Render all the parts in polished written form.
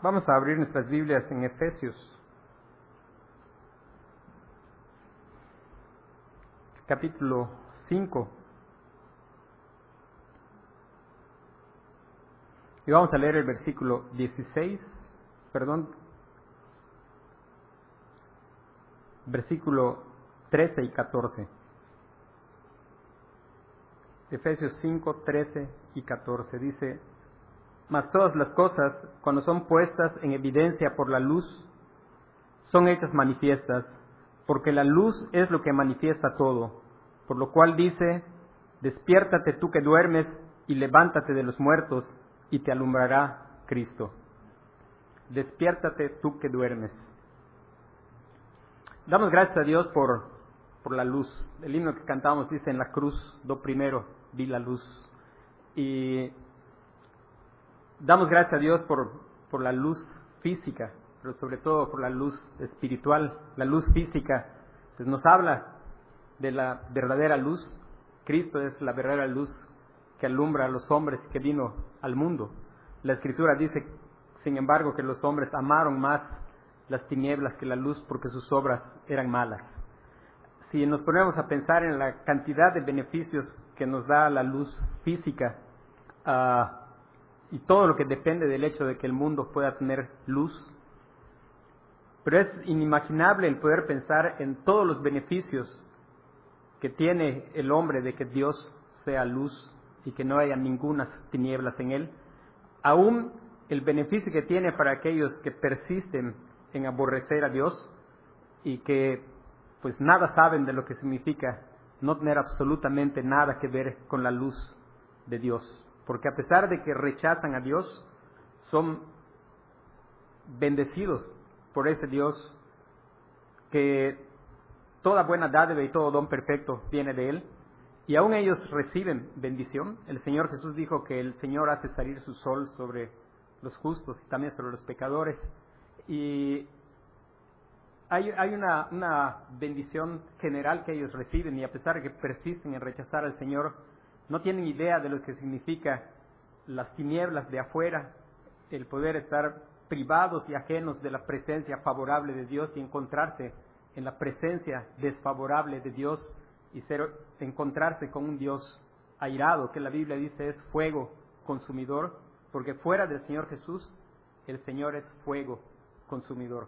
Vamos a abrir nuestras Biblias en Efesios, capítulo 5. Y vamos a leer el versículo 13 y 14. Efesios 5, 13 y 14 dice: Mas todas las cosas, cuando son puestas en evidencia por la luz, son hechas manifiestas, porque la luz es lo que manifiesta todo. Por lo cual dice: Despiértate tú que duermes, y levántate de los muertos, y te alumbrará Cristo. Despiértate tú que duermes. Damos gracias a Dios por la luz. El himno que cantamos dice: En la cruz do primero vi la luz. Y damos gracias a Dios por la luz física, pero sobre todo por la luz espiritual. La luz física pues nos habla de la verdadera luz. Cristo es la verdadera luz que alumbra a los hombres que vino al mundo. La Escritura dice, sin embargo, que los hombres amaron más las tinieblas que la luz porque sus obras eran malas. Si nos ponemos a pensar en la cantidad de beneficios que nos da la luz física, y todo lo que depende del hecho de que el mundo pueda tener luz, pero es inimaginable el poder pensar en todos los beneficios que tiene el hombre de que Dios sea luz y que no haya ninguna tinieblas en él. Aún el beneficio que tiene para aquellos que persisten en aborrecer a Dios y que pues nada saben de lo que significa no tener absolutamente nada que ver con la luz de Dios. Porque a pesar de que rechazan a Dios, son bendecidos por ese Dios, que toda buena dádiva y todo don perfecto viene de Él, y aún ellos reciben bendición. El Señor Jesús dijo que el Señor hace salir su sol sobre los justos y también sobre los pecadores, y hay una bendición general que ellos reciben, y a pesar de que persisten en rechazar al Señor, no tienen idea de lo que significa las tinieblas de afuera, el poder estar privados y ajenos de la presencia favorable de Dios y encontrarse en la presencia desfavorable de Dios y encontrarse con un Dios airado, que la Biblia dice es fuego consumidor, porque fuera del Señor Jesús, el Señor es fuego consumidor.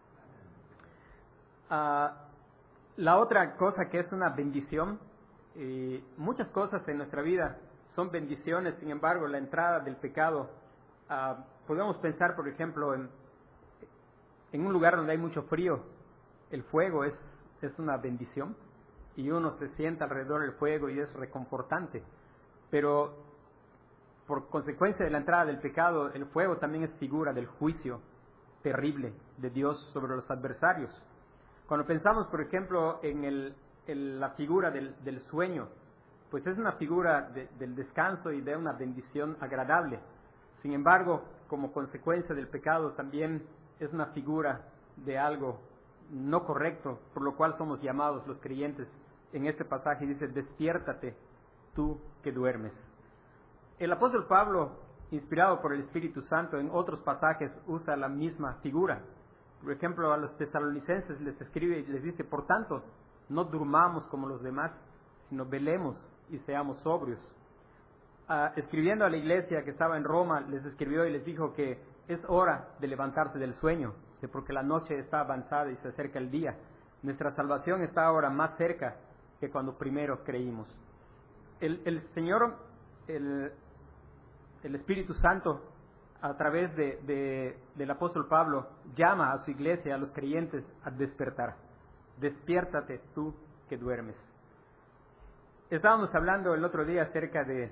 La otra cosa que es una bendición, muchas cosas en nuestra vida son bendiciones, sin embargo la entrada del pecado, podemos pensar por ejemplo en un lugar donde hay mucho frío. El fuego es una bendición y uno se sienta alrededor del fuego y es reconfortante, pero por consecuencia de la entrada del pecado, el fuego también es figura del juicio terrible de Dios sobre los adversarios. Cuando pensamos por ejemplo en la figura del sueño, pues es una figura del descanso y de una bendición agradable. Sin embargo, como consecuencia del pecado también es una figura de algo no correcto, por lo cual somos llamados los creyentes. En este pasaje dice: despiértate tú que duermes. El apóstol Pablo, inspirado por el Espíritu Santo, en otros pasajes usa la misma figura. Por ejemplo, a los tesalonicenses les escribe y les dice: por tanto, no durmamos como los demás, sino velemos y seamos sobrios. Escribiendo a la iglesia que estaba en Roma, les escribió y les dijo que es hora de levantarse del sueño, porque la noche está avanzada y se acerca el día. Nuestra salvación está ahora más cerca que cuando primero creímos. El Señor, el Espíritu Santo, a través del apóstol Pablo, llama a su iglesia, a los creyentes, a despertar. Despiértate tú que duermes. Estábamos hablando el otro día acerca de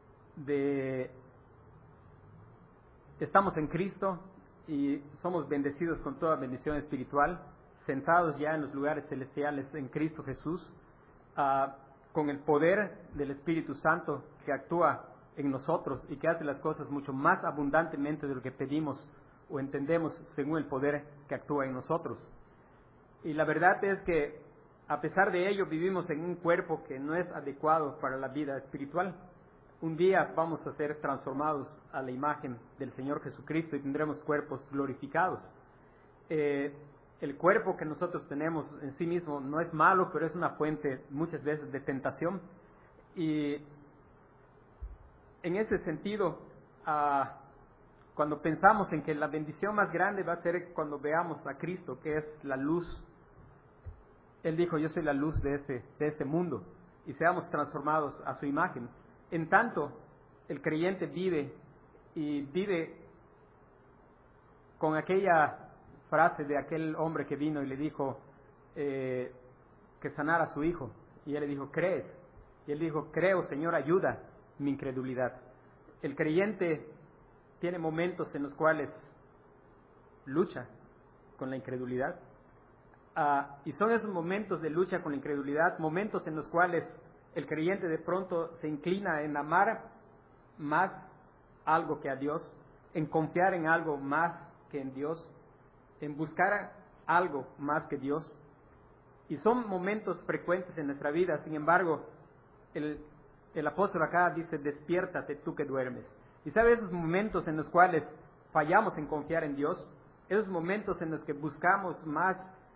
estamos en Cristo y somos bendecidos con toda bendición espiritual, sentados ya en los lugares celestiales en Cristo Jesús, con el poder del Espíritu Santo que actúa en nosotros y que hace las cosas mucho más abundantemente de lo que pedimos o entendemos según el poder que actúa en nosotros. Y la verdad es que a pesar de ello vivimos en un cuerpo que no es adecuado para la vida espiritual. un día vamos a ser transformados a la imagen del Señor Jesucristo y tendremos cuerpos glorificados. El cuerpo que nosotros tenemos en sí mismo no es malo, pero es una fuente muchas veces de tentación. Y en ese sentido, cuando pensamos en que la bendición más grande va a ser cuando veamos a Cristo, que es la luz. Él dijo, yo soy la luz de este mundo, y seamos transformados a su imagen. En tanto, el creyente vive con aquella frase de aquel hombre que vino y le dijo que sanara a su hijo. Y él le dijo, ¿crees? Y él dijo, creo, Señor, ayuda mi incredulidad. El creyente tiene momentos en los cuales lucha con la incredulidad. Y son esos momentos de lucha con la incredulidad, momentos en los cuales el creyente de pronto se inclina en amar más algo que a Dios, en confiar en algo más que en Dios, en buscar algo más que Dios. Y son momentos frecuentes en nuestra vida. Sin embargo, el apóstol acá dice, despiértate tú que duermes. Y sabe, esos momentos en los cuales fallamos en confiar en Dios, esos momentos en los que buscamos más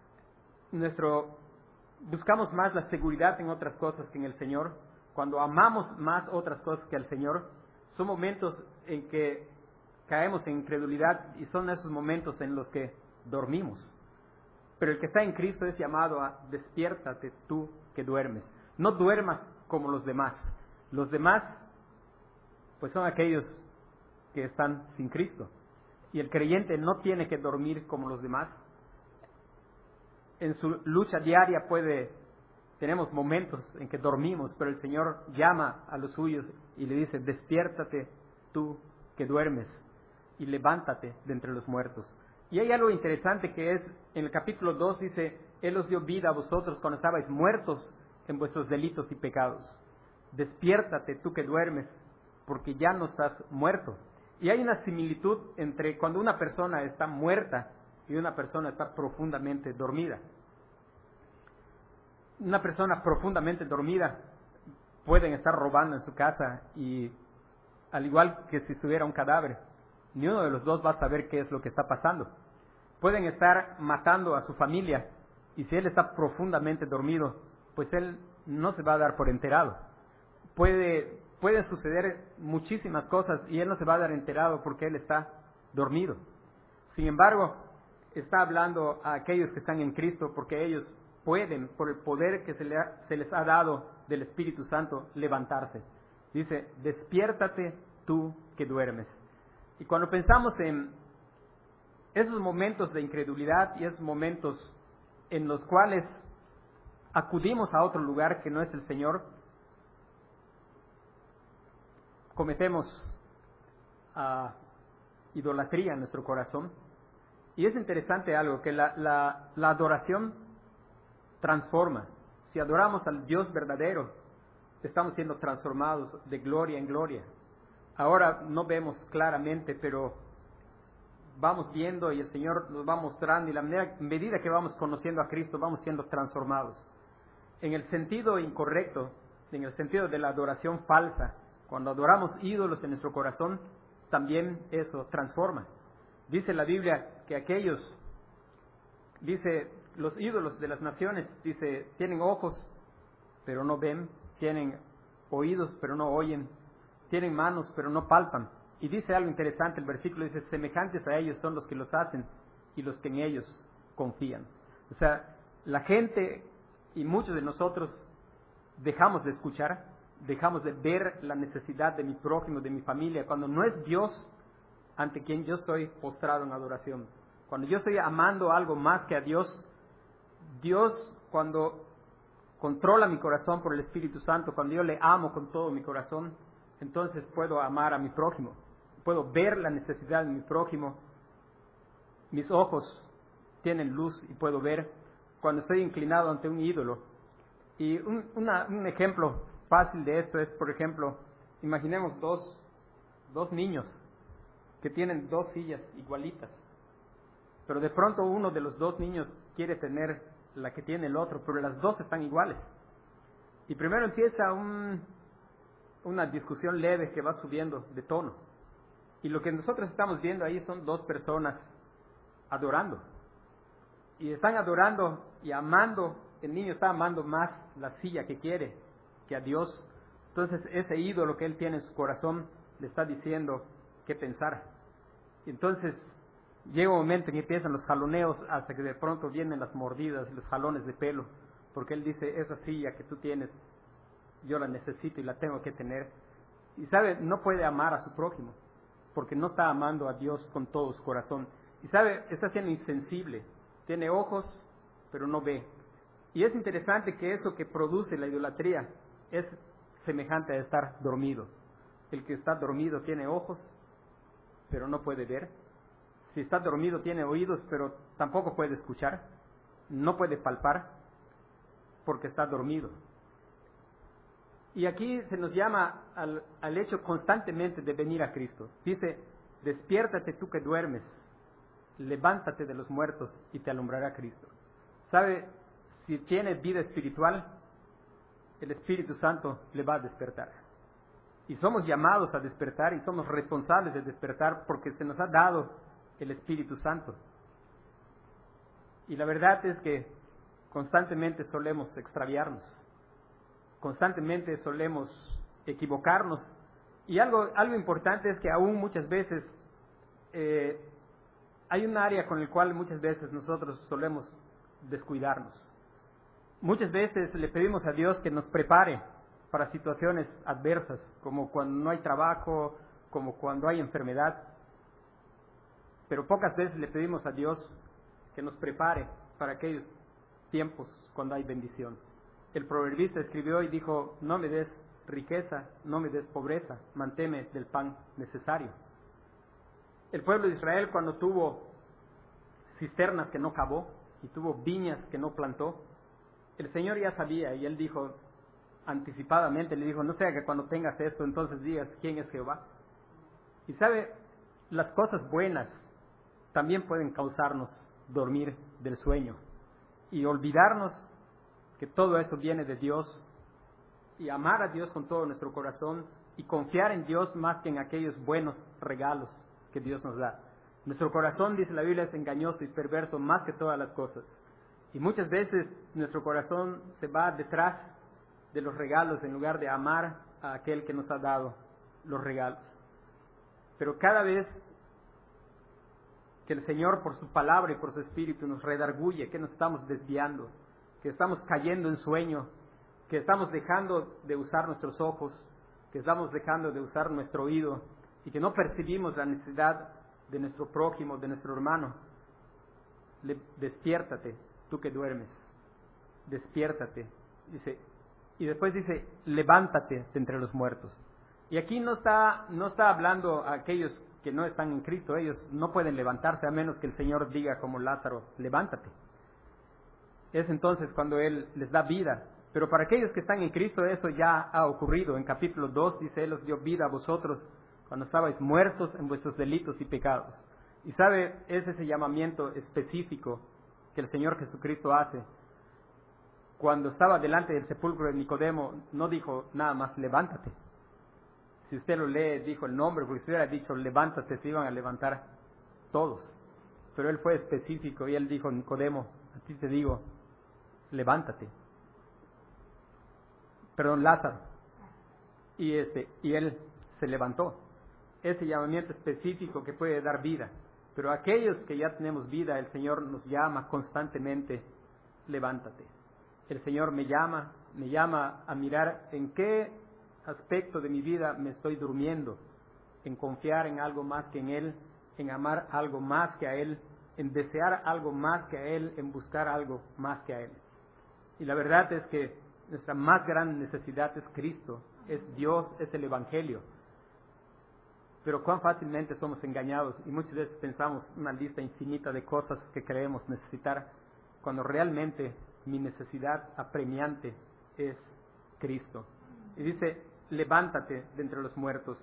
la seguridad en otras cosas que en el Señor, cuando amamos más otras cosas que al Señor, son momentos en que caemos en incredulidad y son esos momentos en los que dormimos. Pero el que está en Cristo es llamado a despiértate tú que duermes. No duermas como los demás. Los demás, pues son aquellos que están sin Cristo. Y el creyente no tiene que dormir como los demás. En su lucha diaria tenemos momentos en que dormimos, pero el Señor llama a los suyos y le dice, despiértate tú que duermes y levántate de entre los muertos. Y hay algo interesante que es, en el capítulo 2 dice, Él os dio vida a vosotros cuando estabais muertos en vuestros delitos y pecados. Despiértate tú que duermes, porque ya no estás muerto. Y hay una similitud entre cuando una persona está muerta y una persona está profundamente dormida. Una persona profundamente dormida pueden estar robando en su casa y, al igual que si estuviera un cadáver, ni uno de los dos va a saber qué es lo que está pasando. Pueden estar matando a su familia y si él está profundamente dormido, pues él no se va a dar por enterado. Puede suceder muchísimas cosas y él no se va a dar enterado porque él está dormido. Sin embargo, está hablando a aquellos que están en Cristo porque ellos pueden, por el poder que se les ha dado del Espíritu Santo, levantarse. Dice, despiértate tú que duermes. Y cuando pensamos en esos momentos de incredulidad y esos momentos en los cuales acudimos a otro lugar que no es el Señor, cometemos idolatría en nuestro corazón. Y es interesante algo, que la adoración transforma. Si adoramos al Dios verdadero, estamos siendo transformados de gloria en gloria. Ahora no vemos claramente, pero vamos viendo y el Señor nos va mostrando, y la medida que vamos conociendo a Cristo, vamos siendo transformados. En el sentido incorrecto, en el sentido de la adoración falsa, cuando adoramos ídolos en nuestro corazón, también eso transforma. Dice la Biblia que los ídolos de las naciones, dice, tienen ojos, pero no ven, tienen oídos, pero no oyen, tienen manos, pero no palpan. Y dice algo interesante, el versículo dice, semejantes a ellos son los que los hacen y los que en ellos confían. O sea, la gente y muchos de nosotros dejamos de escuchar, dejamos de ver la necesidad de mi prójimo, de mi familia, cuando no es Dios ante quien yo estoy postrado en adoración. Cuando yo estoy amando algo más que a Dios, Dios, cuando controla mi corazón por el Espíritu Santo, cuando yo le amo con todo mi corazón, entonces puedo amar a mi prójimo, puedo ver la necesidad de mi prójimo, mis ojos tienen luz y puedo ver cuando estoy inclinado ante un ídolo. Y un ejemplo fácil de esto es, por ejemplo, imaginemos dos niños que tienen dos sillas igualitas, pero de pronto uno de los dos niños quiere tener la que tiene el otro, pero las dos están iguales. Y primero empieza una discusión leve que va subiendo de tono. Y lo que nosotros estamos viendo ahí son dos personas adorando. Y están adorando y amando. El niño está amando más la silla que quiere que a Dios. Entonces ese ídolo que él tiene en su corazón le está diciendo qué pensar. Y entonces llega un momento en que empiezan los jaloneos hasta que de pronto vienen las mordidas y los jalones de pelo. Porque él dice, esa silla que tú tienes, yo la necesito y la tengo que tener. Y sabe, no puede amar a su prójimo, porque no está amando a Dios con todo su corazón. Y sabe, está siendo insensible. Tiene ojos, pero no ve. Y es interesante que eso que produce la idolatría es semejante a estar dormido. El que está dormido tiene ojos, pero no puede ver. Si está dormido tiene oídos, pero tampoco puede escuchar. No puede palpar, porque está dormido. Y aquí se nos llama al hecho constantemente de venir a Cristo. Dice, despiértate tú que duermes, levántate de los muertos y te alumbrará Cristo. ¿Sabe? Si tiene vida espiritual, el Espíritu Santo le va a despertar. Y somos llamados a despertar y somos responsables de despertar porque se nos ha dado el Espíritu Santo. Y la verdad es que constantemente solemos extraviarnos. Constantemente solemos equivocarnos. Y algo importante es que aún muchas veces hay un área con el cual muchas veces nosotros solemos descuidarnos. Muchas veces le pedimos a Dios que nos prepare para situaciones adversas, como cuando no hay trabajo, como cuando hay enfermedad. Pero pocas veces le pedimos a Dios que nos prepare para aquellos tiempos cuando hay bendición. El proverbista escribió y dijo, no me des riqueza, no me des pobreza, manténme del pan necesario. El pueblo de Israel, cuando tuvo cisternas que no cavó y tuvo viñas que no plantó, el Señor ya sabía y él dijo anticipadamente, le dijo, no sea que cuando tengas esto entonces digas quién es Jehová. Y sabe, las cosas buenas también pueden causarnos dormir del sueño y olvidarnos que todo eso viene de Dios y amar a Dios con todo nuestro corazón y confiar en Dios más que en aquellos buenos regalos que Dios nos da. Nuestro corazón, dice la Biblia, es engañoso y perverso más que todas las cosas. Y muchas veces nuestro corazón se va detrás de los regalos en lugar de amar a aquel que nos ha dado los regalos. Pero cada vez que el Señor por su palabra y por su espíritu nos redarguye, que nos estamos desviando, que estamos cayendo en sueño, que estamos dejando de usar nuestros ojos, que estamos dejando de usar nuestro oído y que no percibimos la necesidad de nuestro prójimo, de nuestro hermano, despiértate, tú que duermes, despiértate, dice, y después dice, levántate de entre los muertos. Y aquí no está hablando a aquellos que no están en Cristo, ellos no pueden levantarse a menos que el Señor diga como Lázaro, levántate. Es entonces cuando Él les da vida. Pero para aquellos que están en Cristo eso ya ha ocurrido. En capítulo 2 dice, Él os dio vida a vosotros cuando estabais muertos en vuestros delitos y pecados. Y sabe, es ese llamamiento específico que el Señor Jesucristo hace. Cuando estaba delante del sepulcro de Nicodemo, no dijo nada más, levántate. Si usted lo lee, dijo el nombre, porque si hubiera dicho, levántate, se iban a levantar todos. Pero Él fue específico y Él dijo, Nicodemo, a ti te digo, levántate. Perdón, Lázaro. Y él se levantó. Ese llamamiento específico que puede dar vida. Pero aquellos que ya tenemos vida, el Señor nos llama constantemente, levántate. El Señor me llama a mirar en qué aspecto de mi vida me estoy durmiendo, en confiar en algo más que en Él, en amar algo más que a Él, en desear algo más que a Él, en buscar algo más que a Él. Y la verdad es que nuestra más gran necesidad es Cristo, es Dios, es el Evangelio. Pero cuán fácilmente somos engañados y muchas veces pensamos una lista infinita de cosas que creemos necesitar, cuando realmente mi necesidad apremiante es Cristo. Y dice, levántate de entre los muertos.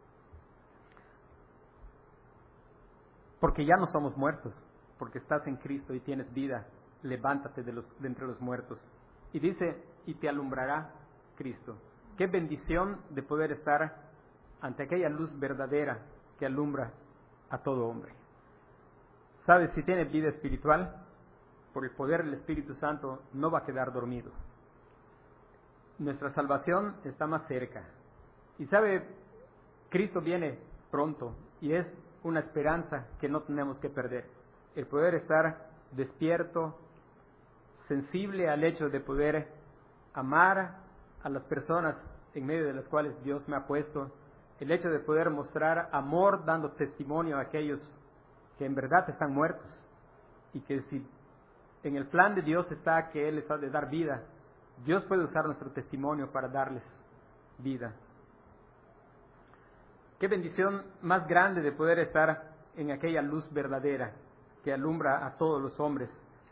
Porque ya no somos muertos, porque estás en Cristo y tienes vida. Levántate de entre los muertos. Y dice, y te alumbrará Cristo. Qué bendición de poder estar ante aquella luz verdadera que alumbra a todo hombre. ¿Sabes? Si tienes vida espiritual, por el poder del Espíritu Santo no va a quedar dormido. Nuestra salvación está más cerca. Y sabe, Cristo viene pronto y es una esperanza que no tenemos que perder. El poder estar despierto, sensible al hecho de poder amar a las personas en medio de las cuales Dios me ha puesto, el hecho de poder mostrar amor dando testimonio a aquellos que en verdad están muertos y que si en el plan de Dios está que Él les ha de dar vida, Dios puede usar nuestro testimonio para darles vida. Qué bendición más grande de poder estar en aquella luz verdadera que alumbra a todos los hombres.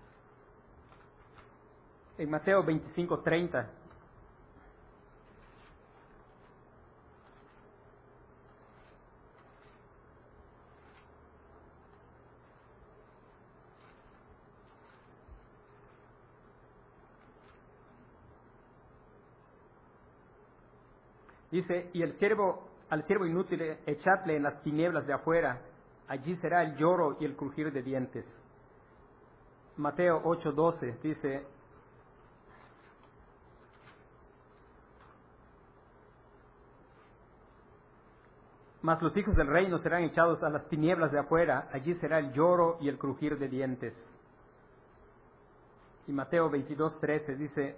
En Mateo 25:30 dice, y al siervo inútil echadle en las tinieblas de afuera, allí será el lloro y el crujir de dientes. Mateo 8:12 dice, mas los hijos del reino serán echados a las tinieblas de afuera, allí será el lloro y el crujir de dientes. Y Mateo 22:13 dice,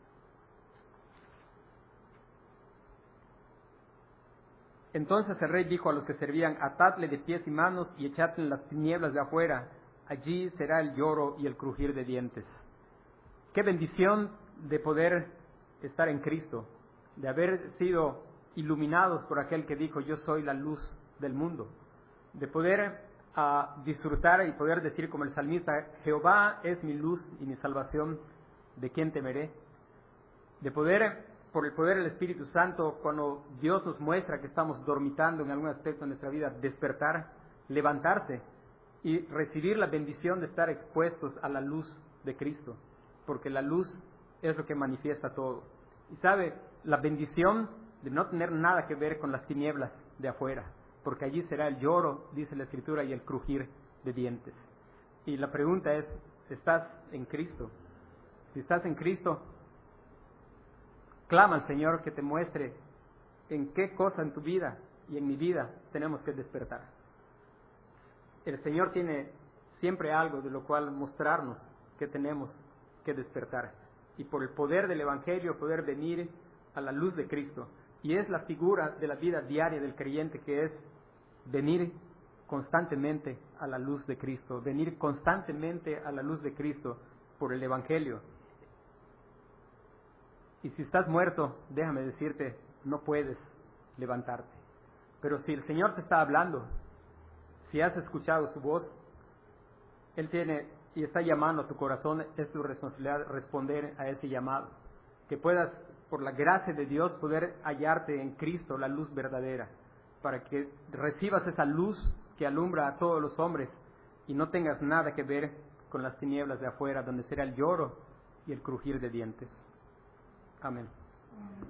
entonces el rey dijo a los que servían, atadle de pies y manos y echadle en las tinieblas de afuera, allí será el lloro y el crujir de dientes. Qué bendición de poder estar en Cristo, de haber sido iluminados por aquel que dijo, yo soy la luz del mundo, de poder disfrutar y poder decir como el salmista, Jehová es mi luz y mi salvación, ¿de quién temeré? De poder, por el poder del Espíritu Santo, cuando Dios nos muestra que estamos dormitando en algún aspecto de nuestra vida, despertar, levantarse y recibir la bendición de estar expuestos a la luz de Cristo, porque la luz es lo que manifiesta todo. Y sabe, la bendición de no tener nada que ver con las tinieblas de afuera, porque allí será el lloro, dice la Escritura, y el crujir de dientes. Y la pregunta es, ¿estás en Cristo? Si estás en Cristo, clama al Señor que te muestre en qué cosa en tu vida y en mi vida tenemos que despertar. El Señor tiene siempre algo de lo cual mostrarnos que tenemos que despertar. Y por el poder del Evangelio poder venir a la luz de Cristo. Y es la figura de la vida diaria del creyente, que es venir constantemente a la luz de Cristo, venir constantemente a la luz de Cristo por el Evangelio. Y si estás muerto, déjame decirte, no puedes levantarte. Pero si el Señor te está hablando, si has escuchado su voz, Él tiene y está llamando a tu corazón, es tu responsabilidad responder a ese llamado. Que puedas, por la gracia de Dios, poder hallarte en Cristo, la luz verdadera, para que recibas esa luz que alumbra a todos los hombres y no tengas nada que ver con las tinieblas de afuera, donde será el lloro y el crujir de dientes. Amén.